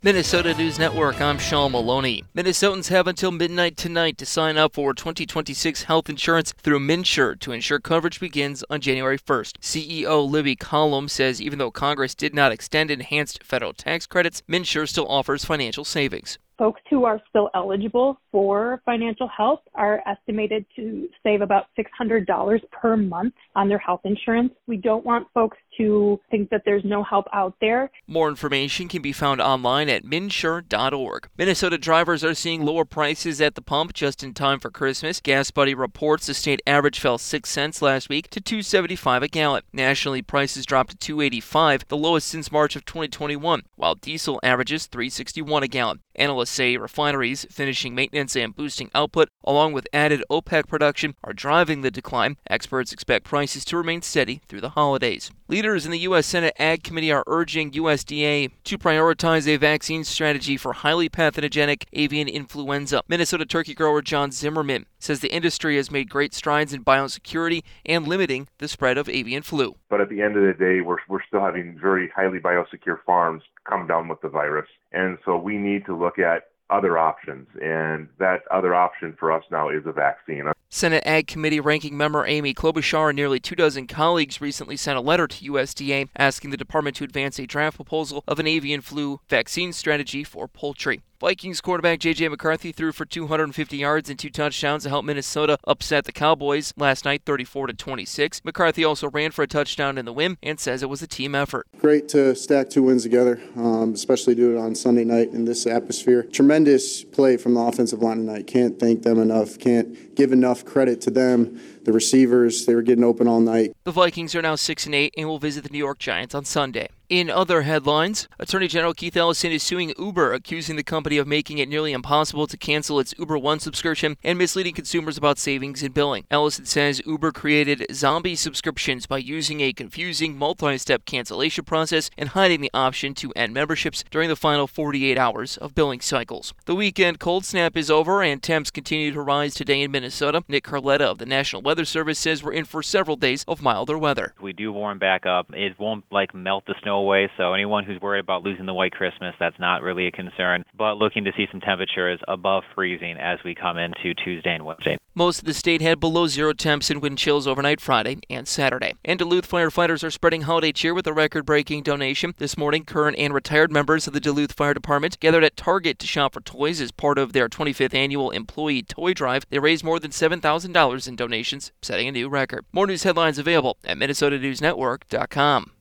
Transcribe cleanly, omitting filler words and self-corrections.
Minnesota News Network, I'm Sean Maloney. Minnesotans have until midnight tonight to sign up for 2026 health insurance through MNsure to ensure coverage begins on January 1st. CEO Libby Collum says even though Congress did not extend enhanced federal tax credits, MNsure still offers financial savings. Folks who are still eligible for financial help are estimated to save about $600 per month on their health insurance. We don't want folks to think that there's no help out there. More information can be found online at MNsure.org. Minnesota drivers are seeing lower prices at the pump just in time for Christmas. GasBuddy reports the state average fell 6 cents last week to $2.75 a gallon. Nationally, prices dropped to $2.85, the lowest since March of 2021, while diesel averages $3.61 a gallon. Analysts say refineries finishing maintenance and boosting output, along with added OPEC production, are driving the decline. Experts expect prices to remain steady through the holidays. Leaders in the U.S. Senate Ag Committee are urging USDA to prioritize a vaccine strategy for highly pathogenic avian influenza. Minnesota turkey grower John Zimmerman says the industry has made great strides in biosecurity and limiting the spread of avian flu. But at the end of the day, we're still having very highly biosecure farms come down with the virus. And so we need to look at other options, and that other option for us now is a vaccine. Senate Ag Committee Ranking Member Amy Klobuchar and nearly 24 colleagues recently sent a letter to USDA asking the department to advance a draft proposal of an avian flu vaccine strategy for poultry. Vikings quarterback J.J. McCarthy threw for 250 yards and 2 touchdowns to help Minnesota upset the Cowboys last night 34-26. McCarthy also ran for a touchdown in the win and says it was a team effort. Great to stack 2 wins together, especially do it on Sunday night in this atmosphere. Tremendous play from the offensive line tonight. Can't thank them enough. Can't give enough credit to them. The receivers, they were getting open all night. The Vikings are now 6-8 and will visit the New York Giants on Sunday. In other headlines, Attorney General Keith Ellison is suing Uber, accusing the company of making it nearly impossible to cancel its Uber One subscription and misleading consumers about savings and billing. Ellison says Uber created zombie subscriptions by using a confusing multi-step cancellation process and hiding the option to end memberships during the final 48 hours of billing cycles. The weekend cold snap is over and temps continue to rise today in Minnesota. Nick Carletta of the National Weather Service says we're in for several days of milder weather. We do warm back up. It won't melt the snow away, so anyone who's worried about losing the white Christmas, that's not really a concern. But looking to see some temperatures above freezing as we come into Tuesday and Wednesday. Most of the state had below zero temps and wind chills overnight Friday and Saturday. And Duluth firefighters are spreading holiday cheer with a record-breaking donation. This morning, current and retired members of the Duluth Fire Department gathered at Target to shop for toys as part of their 25th annual employee toy drive. They raised more than $7,000 in donations, setting a new record. More news headlines available at MinnesotaNewsNetwork.com.